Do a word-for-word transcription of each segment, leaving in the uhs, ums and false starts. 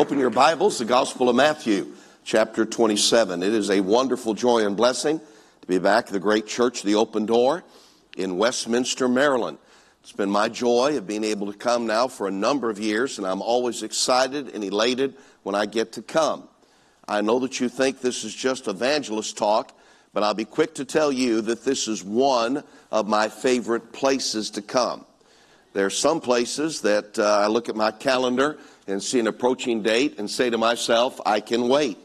Open your Bibles, the Gospel of Matthew, chapter twenty-seven. It is a wonderful joy and blessing to be back at the great church, the Open Door, in Westminster, Maryland. It's been my joy of being able to come now for a number of years, and I'm always excited and elated when I get to come. I know that you think this is just evangelist talk, but I'll be quick to tell you that this is one of my favorite places to come. There are some places that uh, I look at my calendar and see an approaching date and say to myself, I can wait.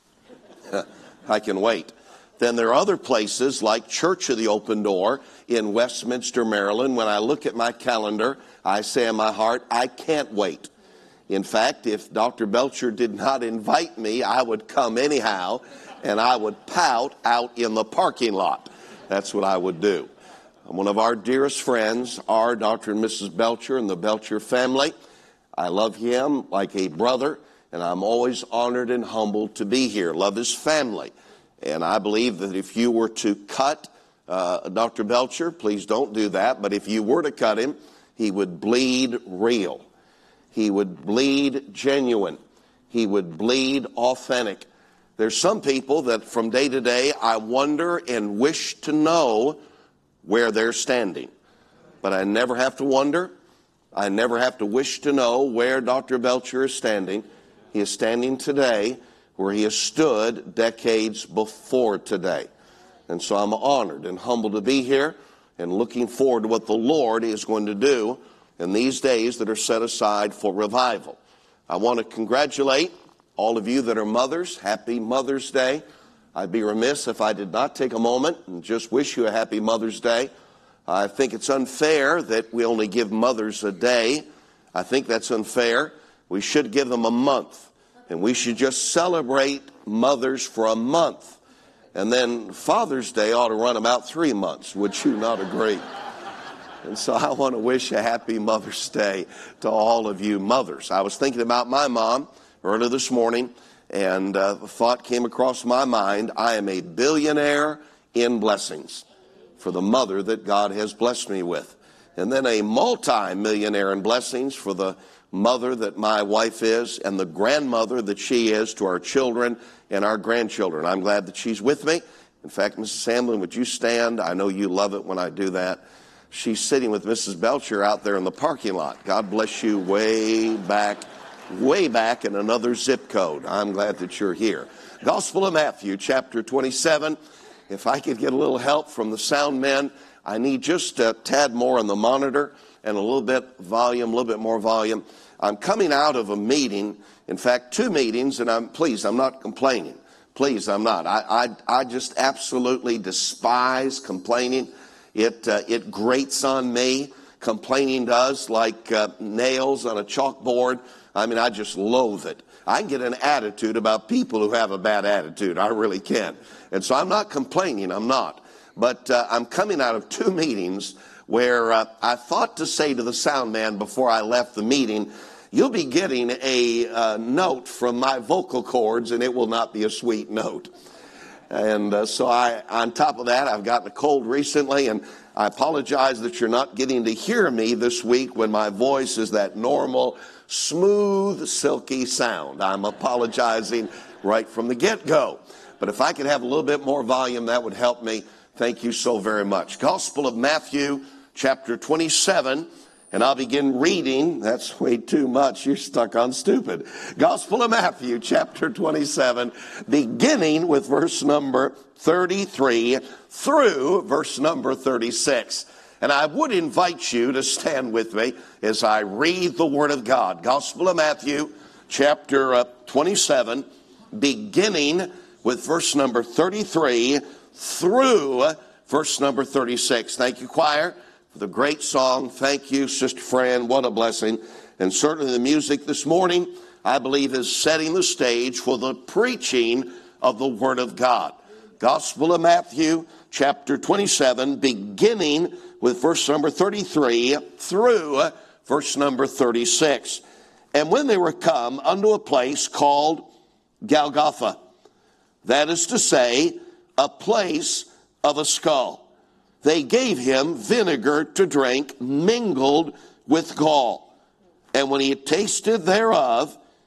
I can wait. Then there are other places like Church of the Open Door in Westminster, Maryland. When I look at my calendar, I say in my heart, I can't wait. In fact, if Doctor Belcher did not invite me, I would come anyhow, and I would pout out in the parking lot. That's what I would do. One of our dearest friends are Doctor and Missus Belcher and the Belcher family. I love him like a brother, and I'm always honored and humbled to be here. Love his family. And I believe that if you were to cut uh, Doctor Belcher, please don't do that, but if you were to cut him, he would bleed real. He would bleed genuine. He would bleed authentic. There's some people that from day to day I wonder and wish to know where they're standing. But I never have to wonder. I never have to wish to know where Doctor Belcher is standing. He is standing today where he has stood decades before today. And so I'm honored and humbled to be here and looking forward to what the Lord is going to do in these days that are set aside for revival. I want to congratulate all of you that are mothers. Happy Mother's Day. I'd be remiss if I did not take a moment and just wish you a happy Mother's Day. I think it's unfair that we only give mothers a day. I think that's unfair. We should give them a month, and we should just celebrate mothers for a month. And then Father's Day ought to run about three months. Would you not agree? And so I want to wish a happy Mother's Day to all of you mothers. I was thinking about my mom early this morning, and uh, the thought came across my mind, I am a billionaire in blessings for the mother that God has blessed me with. And then a multi-millionaire in blessings for the mother that my wife is and the grandmother that she is to our children and our grandchildren. I'm glad that she's with me. In fact, Missus Hamlin, would you stand? I know you love it when I do that. She's sitting with Missus Belcher out there in the parking lot. God bless you way back way back in another zip code. I'm glad that you're here. Gospel of Matthew, chapter twenty-seven. If I could get a little help from the sound men, I need just a tad more on the monitor and a little bit volume, a little bit more volume. I'm coming out of a meeting, in fact, two meetings, and I'm please, I'm not complaining. Please, I'm not. I I, I just absolutely despise complaining. It uh, it grates on me. Complaining does, like uh, nails on a chalkboard. I mean, I just loathe it. I can get an attitude about people who have a bad attitude. I really can. And so I'm not complaining. I'm not. But uh, I'm coming out of two meetings where uh, I thought to say to the sound man before I left the meeting, you'll be getting a uh, note from my vocal cords, and it will not be a sweet note. And uh, so I, on top of that, I've gotten a cold recently, and I apologize that you're not getting to hear me this week when my voice is that normal, smooth, silky sound. I'm apologizing right from the get-go. But if I could have a little bit more volume, that would help me. Thank you so very much. Gospel of Matthew, chapter twenty-seven. And I'll begin reading. That's way too much. You're stuck on stupid. Gospel of Matthew, chapter twenty-seven, beginning with verse number thirty-three through verse number thirty-six. And I would invite you to stand with me as I read the Word of God. Gospel of Matthew, chapter twenty-seven, beginning with verse number thirty-three through verse number thirty-six. Thank you, choir, for the great song. Thank you, Sister Fran. What a blessing. And certainly the music this morning, I believe, is setting the stage for the preaching of the Word of God. Gospel of Matthew, chapter twenty-seven, beginning with verse number thirty-three through verse number thirty-six. And when they were come unto a place called Golgotha, that is to say, a place of a skull, they gave him vinegar to drink mingled with gall. And when he had tasted thereof,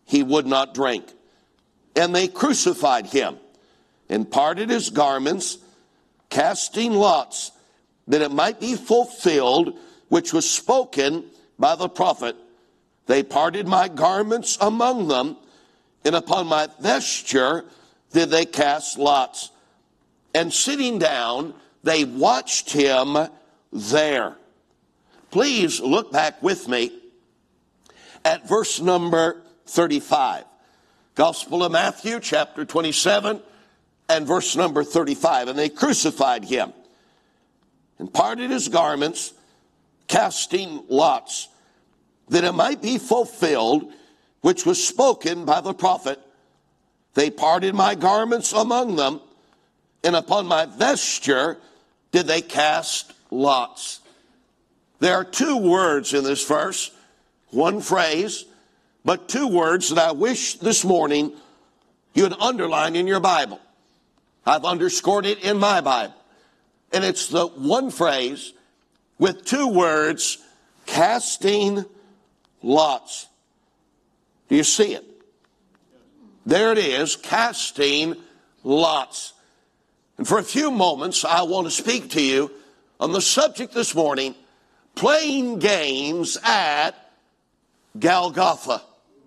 he would not drink. And they crucified him, and parted his garments, casting lots, that it might be fulfilled, which was spoken by the prophet. They parted my garments among them, and upon my vesture did they cast lots. And sitting down, they watched him there. Please look back with me at verse number thirty-five. Gospel of Matthew, chapter twenty-seven, and verse number thirty-five. And they crucified him, and parted his garments, casting lots, that it might be fulfilled, which was spoken by the prophet. They parted my garments among them, and upon my vesture did they cast lots. There are two words in this verse, one phrase, but two words that I wish this morning you would underline in your Bible. I've underscored it in my Bible. And it's the one phrase with two words, casting lots. Do you see it? There it is, casting lots. And for a few moments, I want to speak to you on the subject this morning, playing games at Golgotha.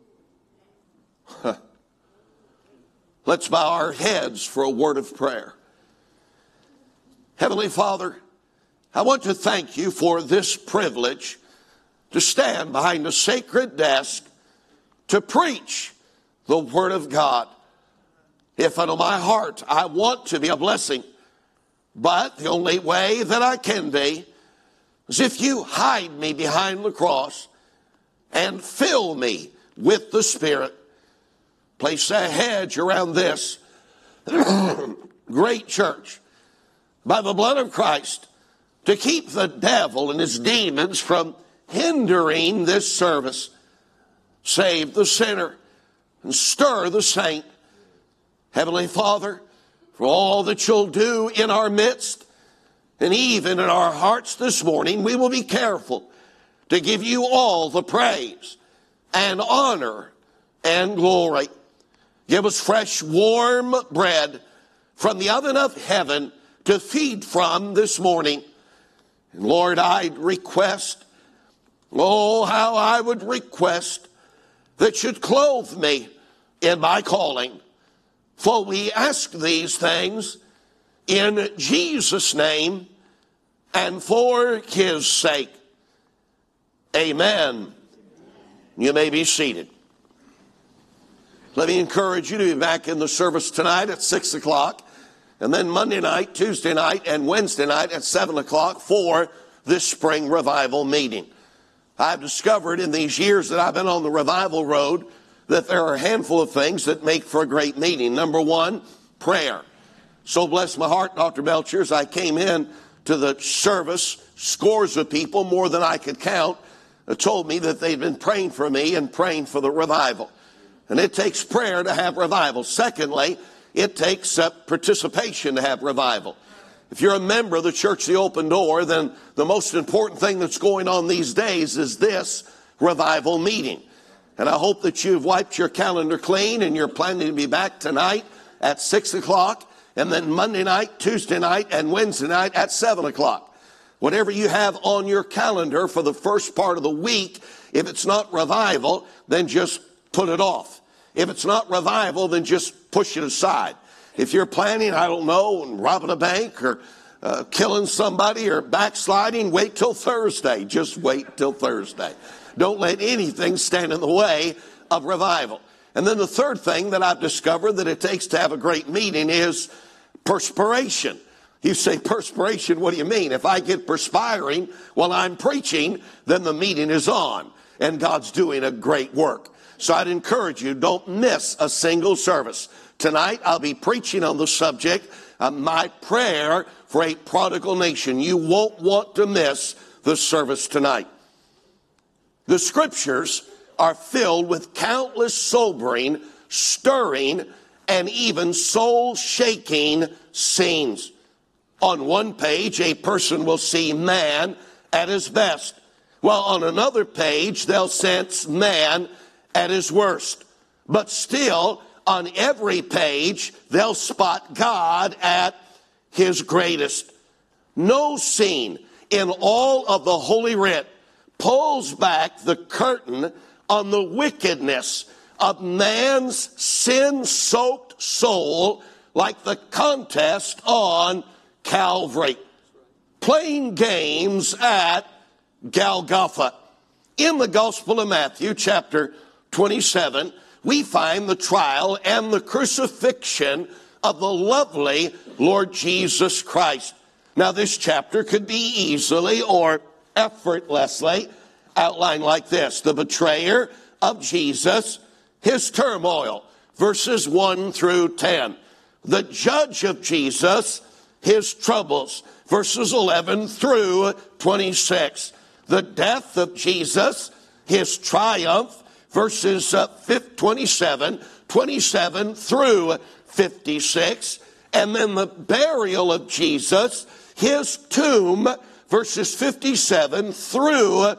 Let's bow our heads for a word of prayer. Heavenly Father, I want to thank you for this privilege to stand behind a sacred desk to preach the Word of God. If out of my heart I want to be a blessing, but the only way that I can be is if you hide me behind the cross and fill me with the Spirit. Place a hedge around this great church by the blood of Christ to keep the devil and his demons from hindering this service. Save the sinner and stir the saint. Heavenly Father, for all that you'll do in our midst and even in our hearts this morning, we will be careful to give you all the praise and honor and glory. Give us fresh, warm bread from the oven of heaven to feed from this morning. And Lord, I request, oh, how I would request that you'd clothe me in my calling. For we ask these things in Jesus' name and for his sake. Amen. You may be seated. Let me encourage you to be back in the service tonight at six o'clock, and then Monday night, Tuesday night, and Wednesday night at seven o'clock for this spring revival meeting. I've discovered in these years that I've been on the revival road that there are a handful of things that make for a great meeting. Number one, prayer. So bless my heart, Doctor Belcher, as I came in to the service, scores of people, more than I could count, told me that they'd been praying for me and praying for the revival. And it takes prayer to have revival. Secondly, it takes uh, participation to have revival. If you're a member of the Church of the Open Door, then the most important thing that's going on these days is this revival meeting. And I hope that you've wiped your calendar clean and you're planning to be back tonight at six o'clock, and then Monday night, Tuesday night, and Wednesday night at seven o'clock. Whatever you have on your calendar for the first part of the week, if it's not revival, then just put it off. If it's not revival, then just push it aside. If you're planning, I don't know, robbing a bank or uh, killing somebody or backsliding, wait till Thursday. Just wait till Thursday. Don't let anything stand in the way of revival. And then the third thing that I've discovered that it takes to have a great meeting is perspiration. You say, perspiration, what do you mean? If I get perspiring while I'm preaching, then the meeting is on and God's doing a great work. So I'd encourage you, don't miss a single service. Tonight, I'll be preaching on the subject, uh, my prayer for a prodigal nation. You won't want to miss the service tonight. The scriptures are filled with countless sobering, stirring, and even soul-shaking scenes. On one page, a person will see man at his best, while on another page, they'll sense man at his worst. but still on every page they'll spot God at his greatest. No scene in all of the Holy Writ pulls back the curtain on the wickedness of man's sin-soaked soul like the contest on Calvary. Playing games at Golgotha. In the Gospel of Matthew, chapter twenty-seven, we find the trial and the crucifixion of the lovely Lord Jesus Christ. Now, this chapter could be easily or effortlessly outlined like this. The betrayer of Jesus, his turmoil, verses one through ten. The judge of Jesus, his troubles, verses eleven through twenty-six. The death of Jesus, his triumph, verses uh, twenty-seven, twenty-seven through fifty-six. And then the burial of Jesus, his tomb, verses fifty-seven through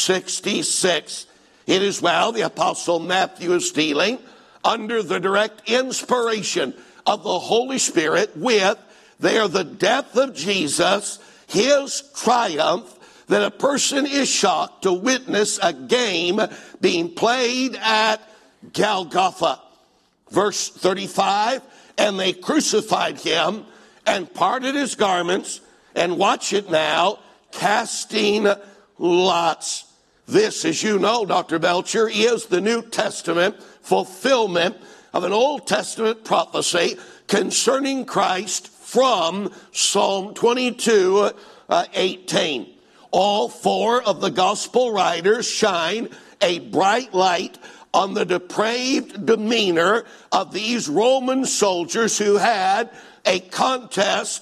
sixty-six. It is while the Apostle Matthew is dealing under the direct inspiration of the Holy Spirit with there the death of Jesus, his triumph, that a person is shocked to witness a game being played at Golgotha. Verse thirty-five, and they crucified him and parted his garments, and watch it now, casting lots. This, as you know, Doctor Belcher, is the New Testament fulfillment of an Old Testament prophecy concerning Christ from Psalm twenty-two, eighteen. All four of the gospel writers shine a bright light on the depraved demeanor of these Roman soldiers who had a contest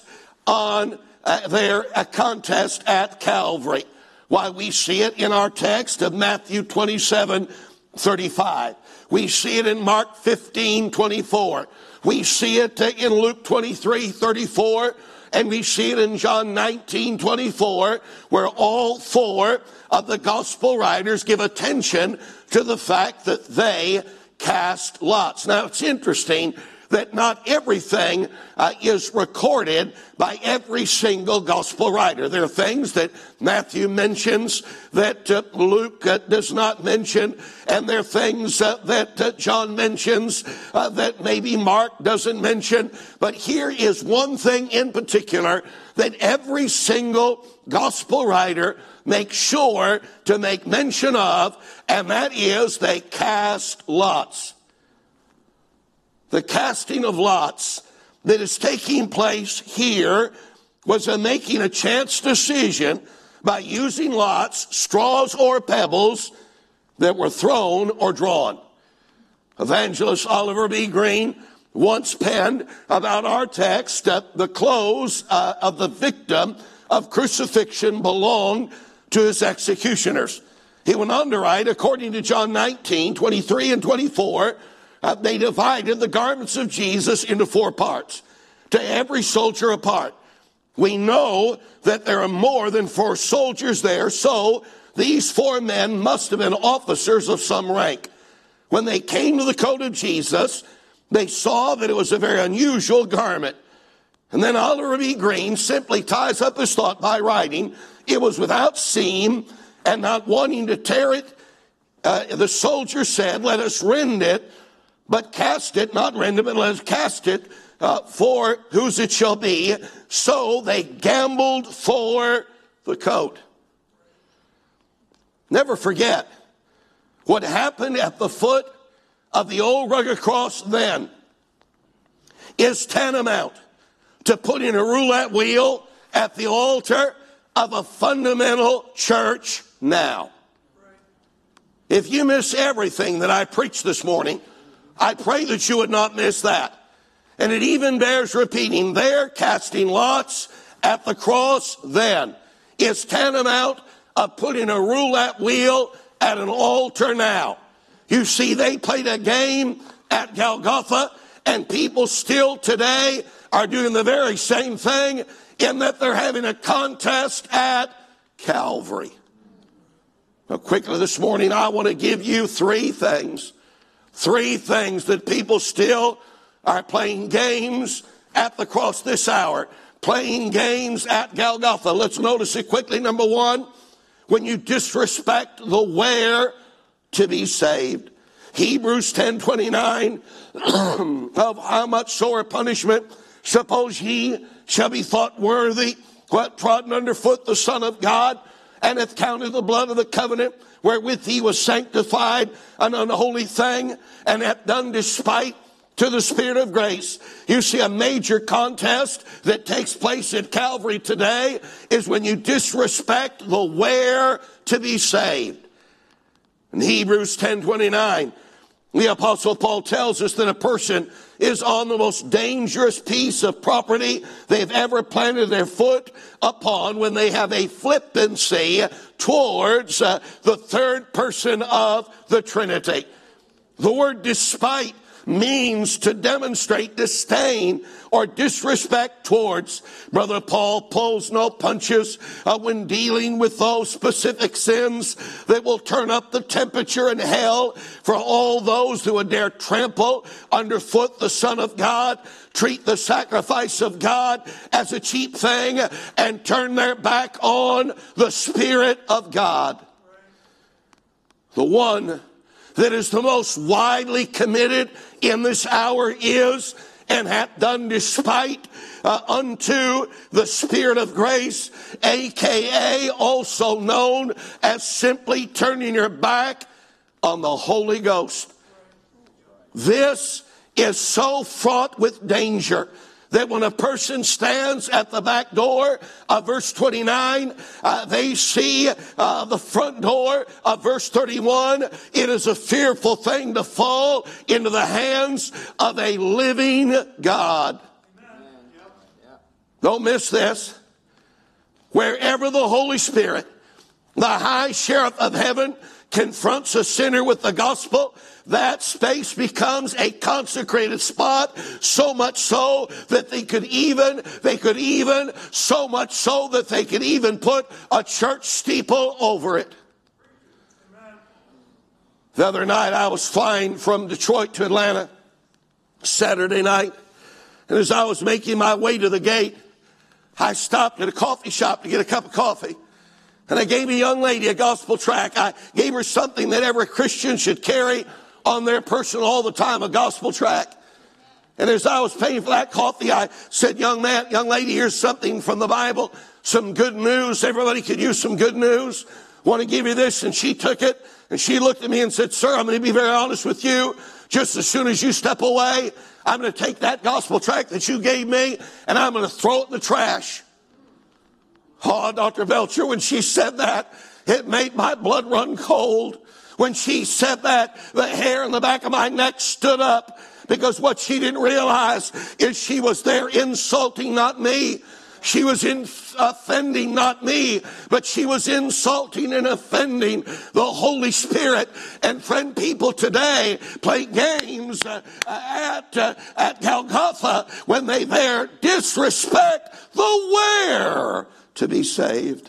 on uh, their a contest at Calvary. Why, we see it in our text of Matthew twenty-seven, thirty-five. We see it in Mark fifteen, twenty-four. We see it in Luke twenty-three, thirty-four. And we see it in John nineteen, twenty-four, where all four of the gospel writers give attention to the fact that they cast lots. Now, it's interesting that not everything uh, is recorded by every single gospel writer. There are things that Matthew mentions that uh, Luke uh, does not mention, and there are things uh, that uh, John mentions uh, that maybe Mark doesn't mention. But here is one thing in particular that every single gospel writer makes sure to make mention of, and that is they cast lots. The casting of lots that is taking place here was a making a chance decision by using lots, straws or pebbles that were thrown or drawn. Evangelist Oliver B. Green once penned about our text that the clothes uh, of the victim of crucifixion belonged to his executioners. He went on to write, according to John nineteen, twenty-three and twenty-four, Uh, they divided the garments of Jesus into four parts, to every soldier a part. We know that there are more than four soldiers there, so these four men must have been officers of some rank. When they came to the coat of Jesus, they saw that it was a very unusual garment. And then Oliver B. Green simply ties up his thought by writing, it was without seam, and not wanting to tear it, uh, the soldier said, let us rend it, but cast it, not rend it, but let us cast it uh, for whose it shall be. So they gambled for the coat. Never forget what happened at the foot of the old rugged cross then is tantamount to putting a roulette wheel at the altar of a fundamental church now. If you miss everything that I preached this morning, I pray that you would not miss that. And it even bears repeating, there casting lots at the cross then is tantamount of putting a roulette wheel at an altar now. You see, they played a game at Golgotha, and people still today are doing the very same thing in that they're having a contest at Calvary. Now, quickly this morning, I want to give you three things Three things that people still are playing games at the cross this hour. Playing games at Golgotha. Let's notice it quickly. Number one, when you disrespect the where to be saved. Hebrews ten twenty-nine, of how much sore punishment suppose ye shall be thought worthy, who hath trodden under foot the Son of God, and hath counted the blood of the covenant wherewith he was sanctified an unholy thing, and hath done despite to the Spirit of grace. You see, a major contest that takes place at Calvary today is when you disrespect the where to be saved. In Hebrews ten twenty-nine, the Apostle Paul tells us that a person is on the most dangerous piece of property they've ever planted their foot upon when they have a flippancy towards uh, the third person of the Trinity. The word despite means to demonstrate disdain or disrespect towards. Brother Paul pulls no punches uh, when dealing with those specific sins that will turn up the temperature in hell for all those who would dare trample underfoot the Son of God, treat the sacrifice of God as a cheap thing, and turn their back on the Spirit of God. The one that is the most widely committed in this hour is, and hath done despite uh, unto the Spirit of grace, aka also known as simply turning your back on the Holy Ghost. This is so fraught with danger that when a person stands at the back door of verse twenty-nine, uh, they see uh, the front door of verse thirty-one. It is a fearful thing to fall into the hands of a living God. Don't miss this. Wherever the Holy Spirit, the high sheriff of heaven, confronts a sinner with the gospel, that space becomes a consecrated spot, so much so that they could even, they could even, so much so that they could even put a church steeple over it. The other night I was flying from Detroit to Atlanta, Saturday night, and as I was making my way to the gate, I stopped at a coffee shop to get a cup of coffee. And I gave a young lady a gospel tract. I gave her something that every Christian should carry on their person all the time, a gospel tract. And as I was paying for that coffee, I said, young man, young lady, here's something from the Bible, some good news. Everybody could use some good news. Want to give you this? And she took it, and she looked at me and said, sir, I'm going to be very honest with you. Just as soon as you step away, I'm going to take that gospel tract that you gave me, and I'm going to throw it in the trash. Oh, Doctor Belcher, when she said that, it made my blood run cold. When she said that, the hair on the back of my neck stood up, because what she didn't realize is she was there insulting not me. She was in, offending not me, but she was insulting and offending the Holy Spirit. And friend, people today play games uh, at, uh, at Golgotha when they there disrespect the where to be saved.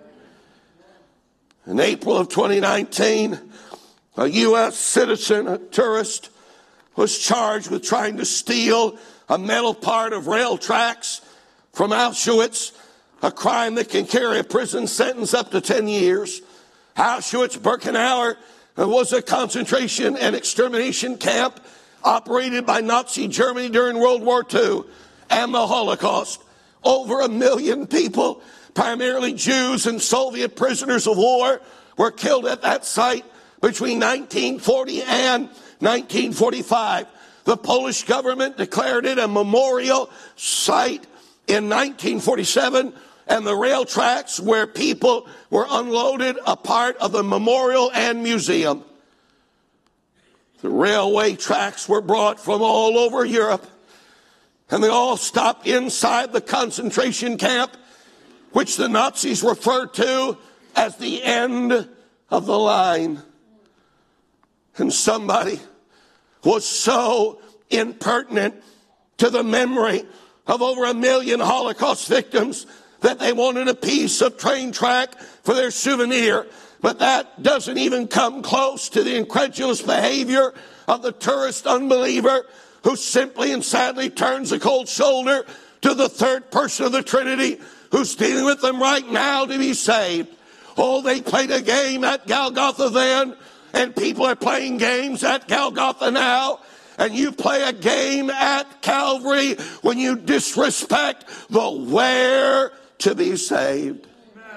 In April of twenty nineteen, a U S citizen, a tourist, was charged with trying to steal a metal part of rail tracks from Auschwitz, a crime that can carry a prison sentence up to ten years. Auschwitz-Birkenau was a concentration and extermination camp operated by Nazi Germany during World War Two and the Holocaust. Over a million people, primarily Jews and Soviet prisoners of war, were killed at that site between nineteen forty and nineteen forty-five. The Polish government declared it a memorial site in nineteen forty-seven, and the rail tracks where people were unloaded a part of the memorial and museum. The railway tracks were brought from all over Europe, and they all stopped inside the concentration camp, which the Nazis referred to as the end of the line. And somebody was so impertinent to the memory of over a million Holocaust victims that they wanted a piece of train track for their souvenir. But that doesn't even come close to the incredulous behavior of the tourist unbeliever who simply and sadly turns a cold shoulder to the third person of the Trinity who's dealing with them right now to be saved. Oh, they played a game at Golgotha then, and people are playing games at Golgotha now. And you play a game at Calvary when you disrespect the where to be saved.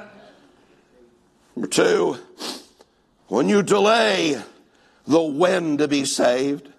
Number two, when you delay the when to be saved.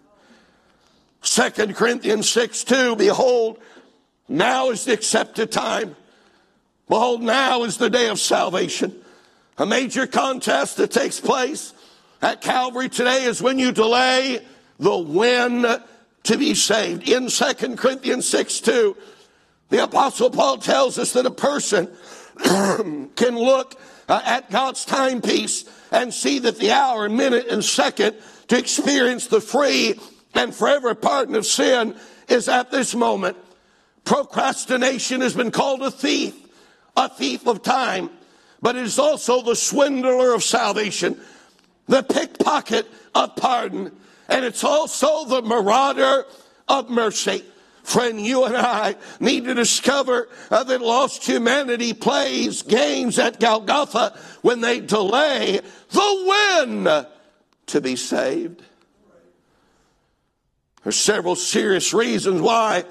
Second Corinthians six two, behold, now is the accepted time. Behold, now is the day of salvation. A major contest that takes place at Calvary today is when you delay the when to be saved. In Second Corinthians six two, the Apostle Paul tells us that a person can look uh, at God's timepiece and see that the hour, minute, and second to experience the free and forever pardon of sin is at this moment. Procrastination has been called a thief, a thief of time, but it is also the swindler of salvation, the pickpocket of pardon, and it's also the marauder of mercy. Friend, you and I need to discover uh, that lost humanity plays games at Golgotha when they delay the when to be saved. There's several serious reasons why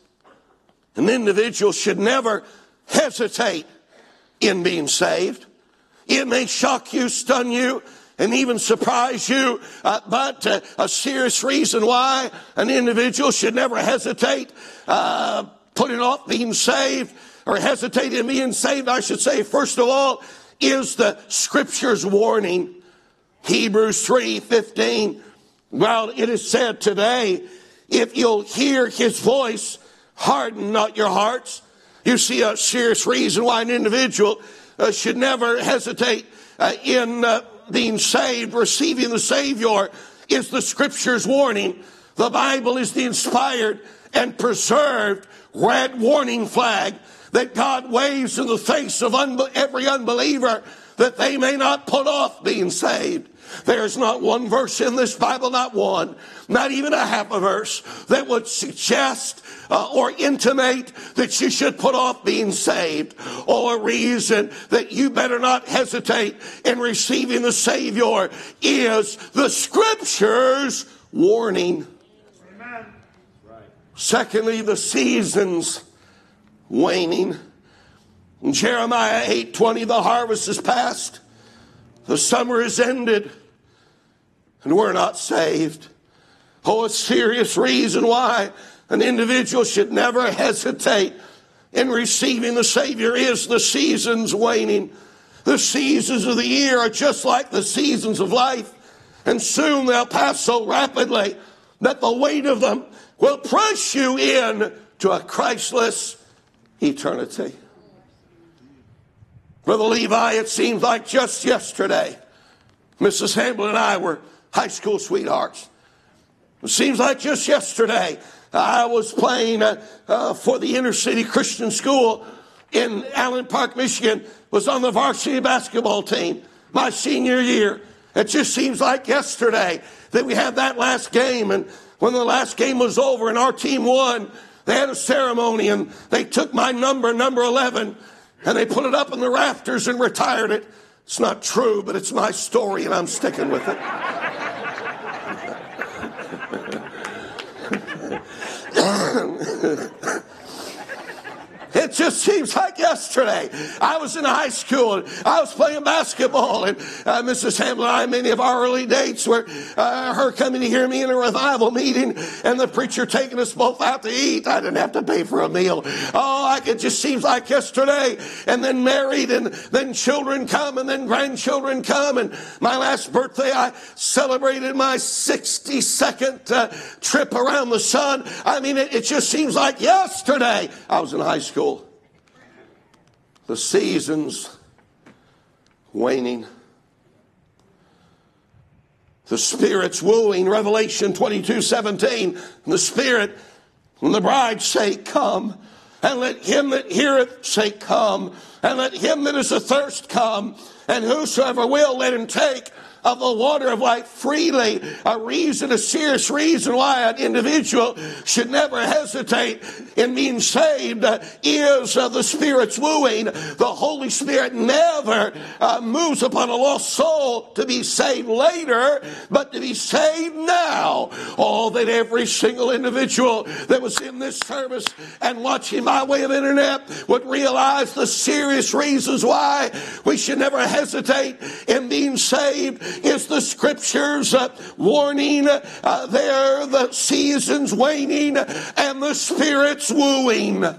an individual should never hesitate in being saved. It may shock you, stun you, and even surprise you, uh, but uh, a serious reason why an individual should never hesitate uh, putting off being saved, or hesitate in being saved, I should say, first of all, is the Scripture's warning. Hebrews three fifteen, well, it is said today, if you'll hear his voice, harden not your hearts. You see a serious reason why an individual uh, should never hesitate uh, in uh, being saved, receiving the Savior, is the Scripture's warning. The Bible is the inspired and preserved red warning flag that God waves in the face of unbe- every unbeliever that they may not put off being saved. There's not one verse in this Bible, not one, not even a half a verse, that would suggest uh, or intimate that you should put off being saved, or a reason that you better not hesitate in receiving the Savior is the Scripture's warning. Amen. Right. Secondly, the seasons waning. In Jeremiah eight twenty, the harvest is past, the summer is ended, and we're not saved. Oh, a serious reason why an individual should never hesitate in receiving the Savior is the seasons waning. The seasons of the year are just like the seasons of life, and soon they'll pass so rapidly that the weight of them will press you in to a Christless eternity. Brother Levi, it seems like just yesterday, Missus Hamblin and I were high school sweethearts. It seems like just yesterday, I was playing uh, uh, for the inner city Christian school in Allen Park, Michigan, was on the varsity basketball team my senior year. It just seems like yesterday that we had that last game, and when the last game was over and our team won, they had a ceremony and they took my number, number eleven, and they put it up in the rafters and retired it. It's not true, but it's my story and I'm sticking with it. It just seems like yesterday. I was in high school and I was playing basketball, and uh, Missus Hamblin and I, many of our early dates were uh, her coming to hear me in a revival meeting and the preacher taking us both out to eat. I didn't have to pay for a meal. Oh, I, it just seems like yesterday. And then married, and then children come, and then grandchildren come. And my last birthday, I celebrated my sixty-second uh, trip around the sun. I mean, it, it just seems like yesterday I was in high school. The seasons waning. The Spirit's wooing. Revelation twenty-two seventeen. The Spirit and the bride say, come. And let him that heareth say, come. And let him that is athirst come, and whosoever will, let him take of the water of life freely. A reason, a serious reason why an individual should never hesitate in being saved uh, is uh, the Spirit's wooing. The Holy Spirit never uh, moves upon a lost soul to be saved later, but to be saved now. Oh, that every single individual that was in this service and watching by way of internet would realize the serious reasons why we should never hesitate in being saved is the Scriptures uh, warning uh, there, the seasons waning and the Spirit's wooing. Amen.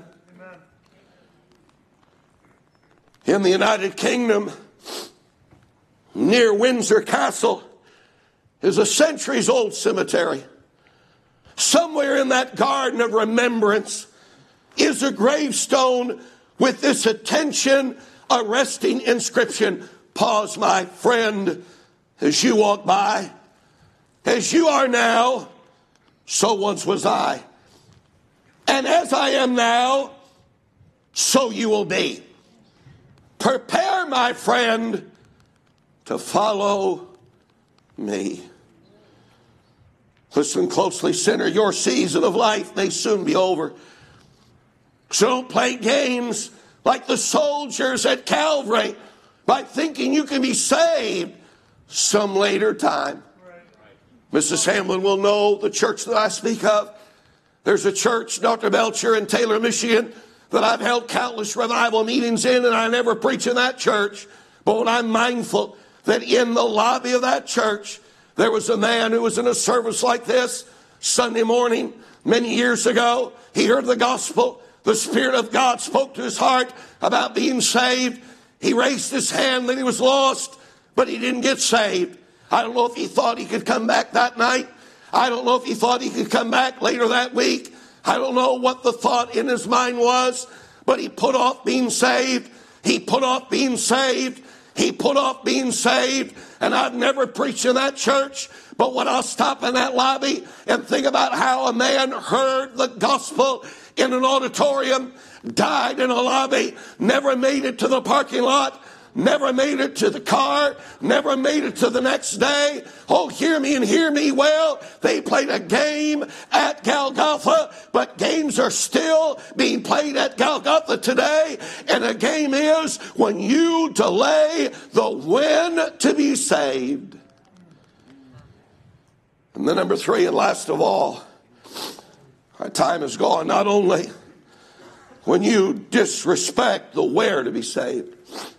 In the United Kingdom, near Windsor Castle, is a centuries-old cemetery. Somewhere in that garden of remembrance is a gravestone with this attention-arresting inscription. Pause, my friend, as you walk by. As you are now, so once was I. And as I am now, so you will be. Prepare, my friend, to follow me. Listen closely, sinner, your season of life may soon be over. So don't play games like the soldiers at Calvary by thinking you can be saved some later time. Missus Hamlin will know the church that I speak of. There's a church, Doctor Belcher in Taylor, Michigan, that I've held countless revival meetings in, and I never preach in that church. But when I'm mindful that in the lobby of that church, there was a man who was in a service like this Sunday morning many years ago. He heard the gospel. The Spirit of God spoke to his heart about being saved. He raised his hand that he was lost, but he didn't get saved. I don't know if he thought he could come back that night. I don't know if he thought he could come back later that week. I don't know what the thought in his mind was, but he put off being saved. He put off being saved. He put off being saved. And I've never preached in that church, but when I'll stop in that lobby and think about how a man heard the gospel in an auditorium, died in a lobby, never made it to the parking lot, never made it to the car, never made it to the next day. Oh, hear me and hear me well. They played a game at Golgotha, but games are still being played at Golgotha today. And a game is when you delay the when to be saved. And then number three, and last of all, our time is gone. Not only when you disrespect the where to be saved.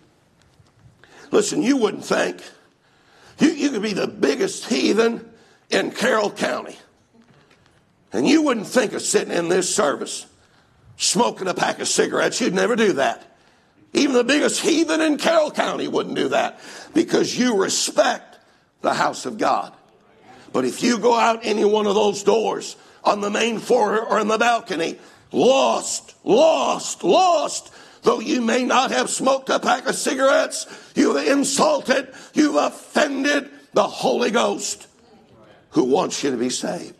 Listen, you wouldn't think. You, you could be the biggest heathen in Carroll County. And you wouldn't think of sitting in this service smoking a pack of cigarettes. You'd never do that. Even the biggest heathen in Carroll County wouldn't do that because you respect the house of God. But if you go out any one of those doors on the main floor or in the balcony, lost, lost, lost, though you may not have smoked a pack of cigarettes, you've insulted, you've offended the Holy Ghost who wants you to be saved.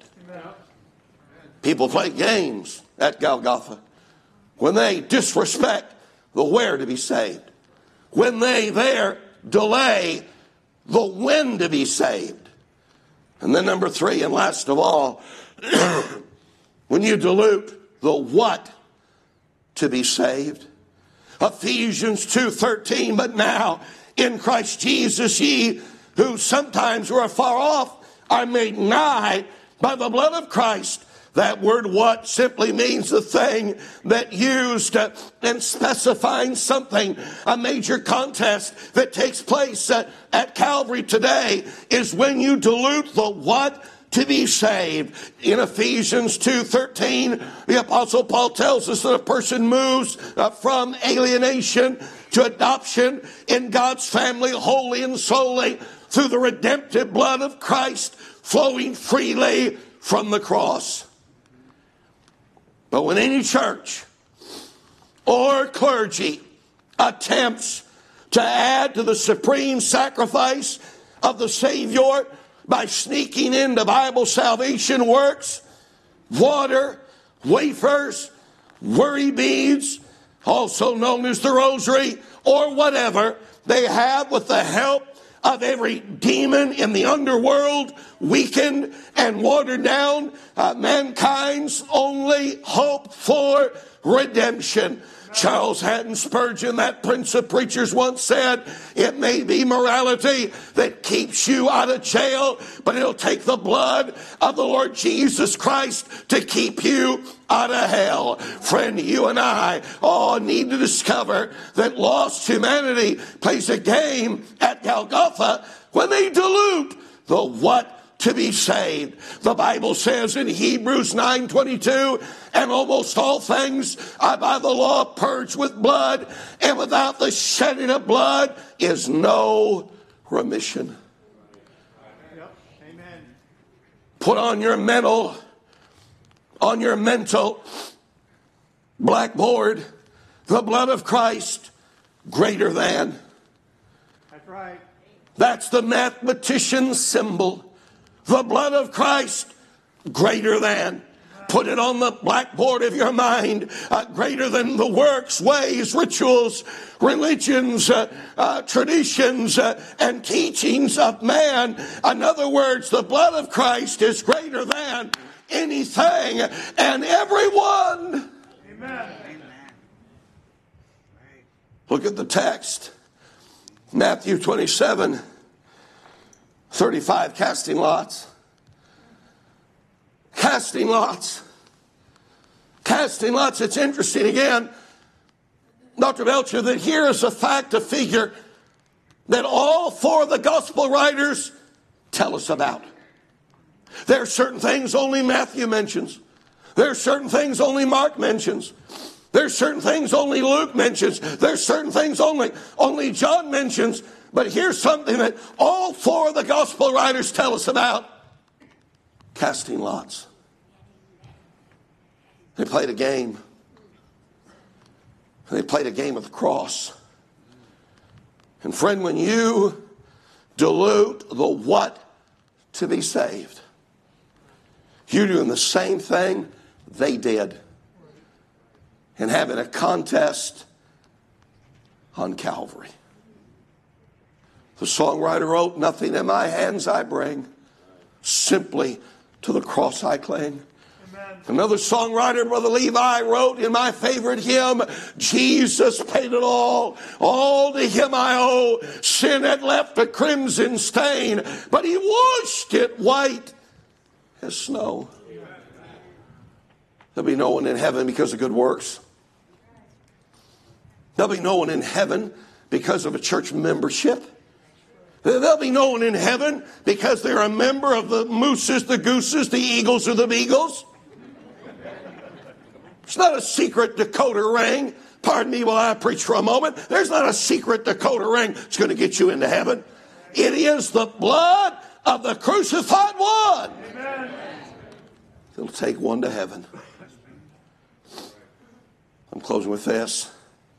People play games at Golgotha when they disrespect the where to be saved. When they there delay the when to be saved. And then number three, and last of all, when you dilute the what to be saved. Ephesians two thirteen, but now in Christ Jesus ye who sometimes were afar off are made nigh by the blood of Christ. That word what simply means the thing that used uh, in specifying something. A major contest that takes place uh, at Calvary today is when you dilute the what to be saved. In Ephesians two thirteen, the Apostle Paul tells us that a person moves uh, from alienation to adoption in God's family wholly and solely through the redemptive blood of Christ flowing freely from the cross. But when any church or clergy attempts to add to the supreme sacrifice of the Savior by sneaking into Bible salvation works, water, wafers, worry beads, also known as the rosary, or whatever they have, with the help of every demon in the underworld, weakened and watered down, uh, mankind's only hope for redemption. Charles Haddon Spurgeon, that prince of preachers, once said, it may be morality that keeps you out of jail, but it'll take the blood of the Lord Jesus Christ to keep you out of hell. Friend, you and I all need to discover that lost humanity plays a game at Golgotha when they dilute the what to be saved. The Bible says in Hebrews nine twenty-two, and almost all things are by the law purged with blood, and without the shedding of blood is no remission. Yep. Amen. Put on your mental, on your mental blackboard, the blood of Christ greater than. That's right. That's the mathematician's symbol. The blood of Christ greater than. Put it on the blackboard of your mind. Uh, greater than the works, ways, rituals, religions, uh, uh, traditions, uh, and teachings of man. In other words, the blood of Christ is greater than anything and everyone. Amen. Look at the text. Matthew twenty-seven, thirty-five, casting lots. Casting lots. Casting lots. It's interesting again, Doctor Belcher, that here is a fact, a figure that all four of the gospel writers tell us about. There are certain things only Matthew mentions. There are certain things only Mark mentions. There's certain things only Luke mentions. There's certain things only, only John mentions. But here's something that all four of the gospel writers tell us about. Casting lots. They played a game. They played a game of the cross. And friend, when you dilute the what to be saved, you're doing the same thing they did. And having a contest on Calvary. The songwriter wrote, nothing in my hands I bring, simply to the cross I cling. Amen. Another songwriter, Brother Levi, wrote in my favorite hymn, Jesus paid it all, all to him I owe. Sin had left a crimson stain, but he washed it white as snow. There'll be no one in heaven because of good works. There'll be no one in heaven because of a church membership. There'll be no one in heaven because they're a member of the Mooses, the Gooses, the Eagles, or the Beagles. It's not a secret Dakota ring. Pardon me while I preach for a moment. There's not a secret Dakota ring that's going to get you into heaven. It is the blood of the crucified one. Amen. It'll take one to heaven. I'm closing with this.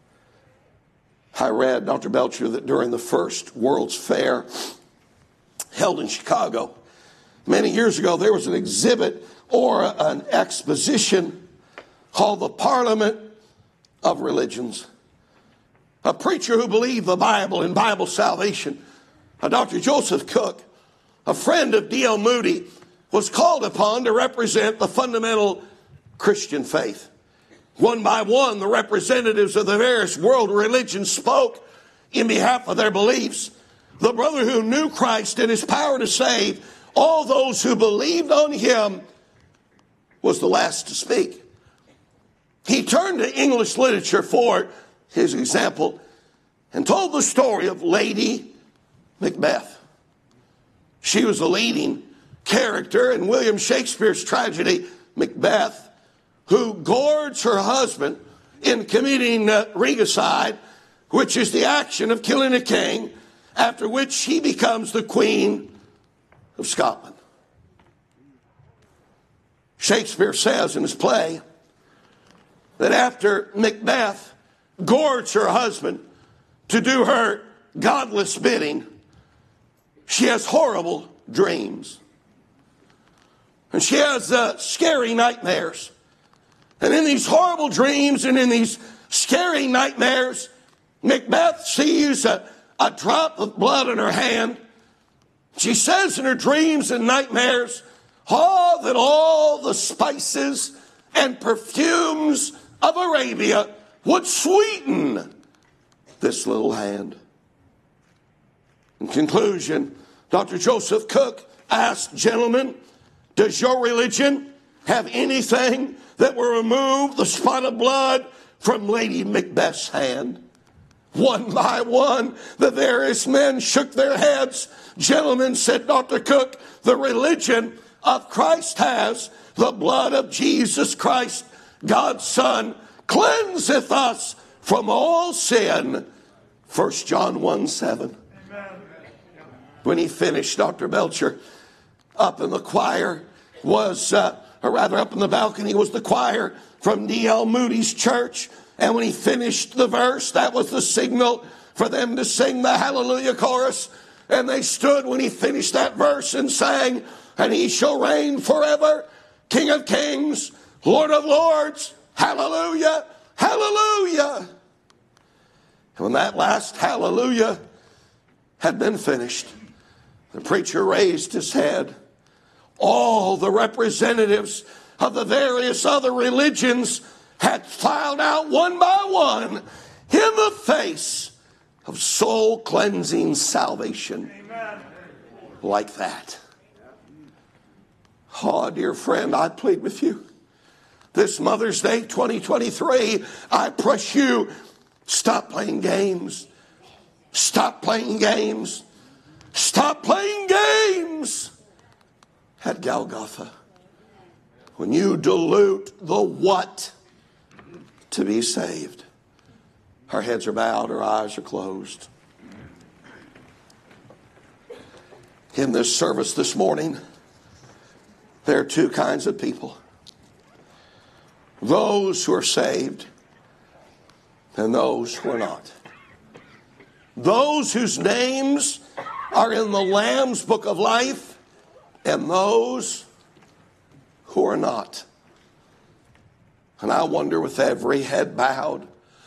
I read, Doctor Belcher, that during the first World's Fair held in Chicago many years ago, there was an exhibit or an exposition called the Parliament of Religions. A preacher who believed the Bible and Bible salvation, a Doctor Joseph Cook, a friend of D L Moody, was called upon to represent the fundamental Christian faith. One by one, the representatives of the various world religions spoke in behalf of their beliefs. The brother who knew Christ and his power to save all those who believed on him was the last to speak. He turned to English literature for his example and told the story of Lady Macbeth. She was a leading character in William Shakespeare's tragedy, Macbeth, who gorged her husband in committing uh, regicide, which is the action of killing a king, after which she becomes the Queen of Scotland. Shakespeare says in his play that after Macbeth gorged her husband to do her godless bidding, she has horrible dreams. And she has uh, scary nightmares. And in these horrible dreams and in these scary nightmares. Macbeth sees a, a drop of blood in her hand. She says in her dreams and nightmares, oh, that all the spices and perfumes of Arabia would sweeten this little hand. In conclusion, Doctor Joseph Cook asked, gentlemen, does your religion have anything that will remove the spot of blood from Lady Macbeth's hand? One by one, the various men shook their heads. Gentlemen, said Doctor Cook, the religion of Christ has the blood of Jesus Christ, God's Son, cleanseth us from all sin. First John one seven. Amen. When he finished, Doctor Belcher, up in the choir was, uh, or rather up in the balcony was the choir from D L Moody's church. And when he finished the verse, that was the signal for them to sing the Hallelujah chorus. And they stood when he finished that verse and sang, and he shall reign forever, King of kings, Lord of lords, hallelujah, hallelujah. And when that last hallelujah had been finished, the preacher raised his head. All the representatives of the various other religions had filed out one by one in the face of soul-cleansing salvation. Amen. Like that. Oh, dear friend, I plead with you. This Mother's Day twenty twenty-three, I press you, stop playing games. Stop playing games. Stop playing games at Golgotha. When you dilute the what to be saved. Our heads are bowed, our eyes are closed. In this service this morning, there are two kinds of people. Those who are saved and those who are not. Those whose names are in the Lamb's book of life and those who are not. And I wonder, with every head bowed,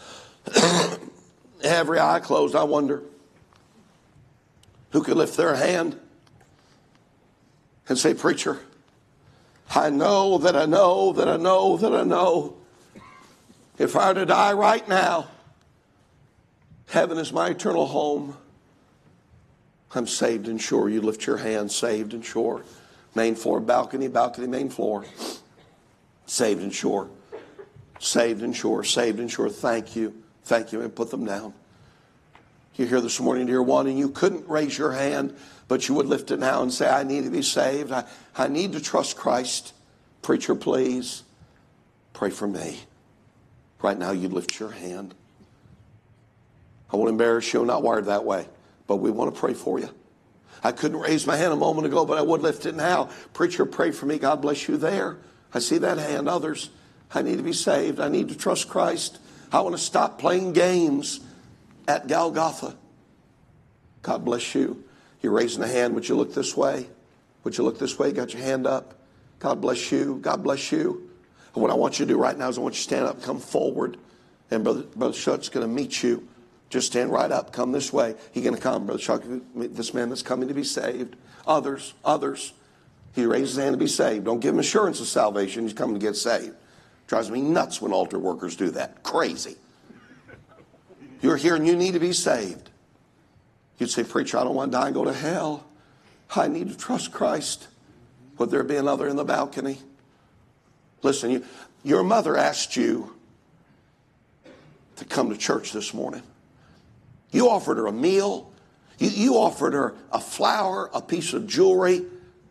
every eye closed, I wonder who could lift their hand and say, preacher, I know that I know that I know that I know if I were to die right now, heaven is my eternal home. I'm saved and sure. You lift your hand, saved and sure. Main floor, balcony, balcony, main floor. Saved and sure. Saved and sure, saved and sure. Thank you. Thank you. And put them down. You're here this morning, dear one, and you couldn't raise your hand, but you would lift it now and say, I need to be saved. I, I need to trust Christ. Preacher, please pray for me. Right now, you'd lift your hand. I won't embarrass you. I'm not wired that way, but we want to pray for you. I couldn't raise my hand a moment ago, but I would lift it now. Preacher, pray for me. God bless you there. I see that hand. Others, I need to be saved. I need to trust Christ. I want to stop playing games at Golgotha. God bless you. You're raising a hand. Would you look this way? Would you look this way? Got your hand up. God bless you. God bless you. And what I want you to do right now is I want you to stand up, come forward. And Brother, Brother Shutt's going to meet you. Just stand right up. Come this way. He's going to come, Brother Shutt, this man that's coming to be saved. Others, others. He raises his hand to be saved. Don't give him assurance of salvation. He's coming to get saved. Drives me nuts when altar workers do that. Crazy. You're here and you need to be saved. You'd say, preacher, I don't want to die and go to hell. I need to trust Christ. Would there be another in the balcony? Listen, you, your mother asked you to come to church this morning. You offered her a meal. You, you offered her a flower, a piece of jewelry.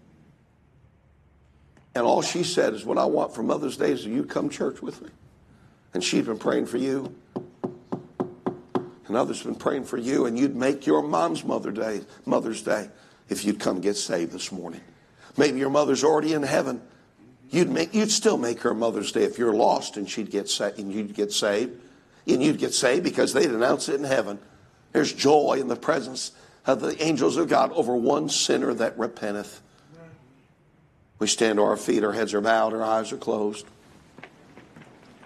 And all she said is, what I want for Mother's Day is that you come to church with me. And she'd been praying for you. And others have been praying for you. And you'd make your mom's Mother Day, Mother's Day if you'd come get saved this morning. Maybe your mother's already in heaven. You'd make, you'd still make her Mother's Day if you're lost and she'd get sa- and you'd get saved. And you'd get saved because they'd announce it in heaven. There's joy in the presence of the angels of God over one sinner that repenteth. We stand to our feet, our heads are bowed, our eyes are closed.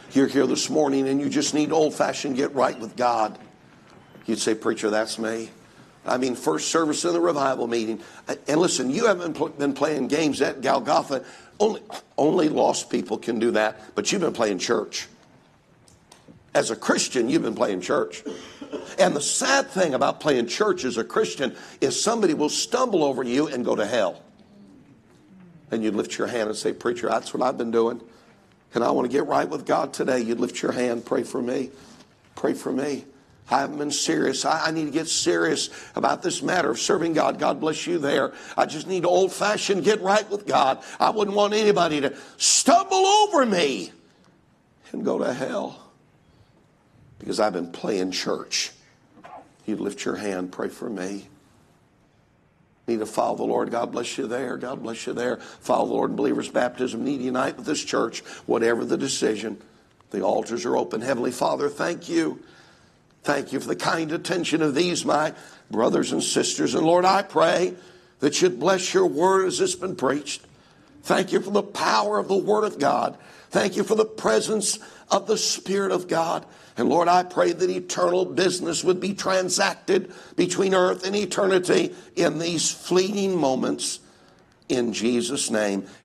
You're here this morning and you just need old-fashioned get right with God. You'd say, preacher, that's me. I mean, first service in the revival meeting. And listen, you haven't been playing games at Golgotha. Only, only lost people can do that, but you've been playing church. As a Christian, you've been playing church. And the sad thing about playing church as a Christian is somebody will stumble over you and go to hell. And you'd lift your hand and say, preacher, that's what I've been doing. And I want to get right with God today. You'd lift your hand, pray for me. Pray for me. I haven't been serious. I, I need to get serious about this matter of serving God. God bless you there. I just need old-fashioned get right with God. I wouldn't want anybody to stumble over me and go to hell because I've been playing church. You'd lift your hand, pray for me. Need to follow the Lord. God bless you there. God bless you there. Follow the Lord in believers' baptism. Need to unite with this church. Whatever the decision, the altars are open. Heavenly Father, thank you. Thank you for the kind attention of these, my brothers and sisters. And Lord, I pray that you'd bless your word as it's been preached. Thank you for the power of the word of God. Thank you for the presence of the Spirit of God. And Lord, I pray that eternal business would be transacted between earth and eternity in these fleeting moments. In Jesus' name.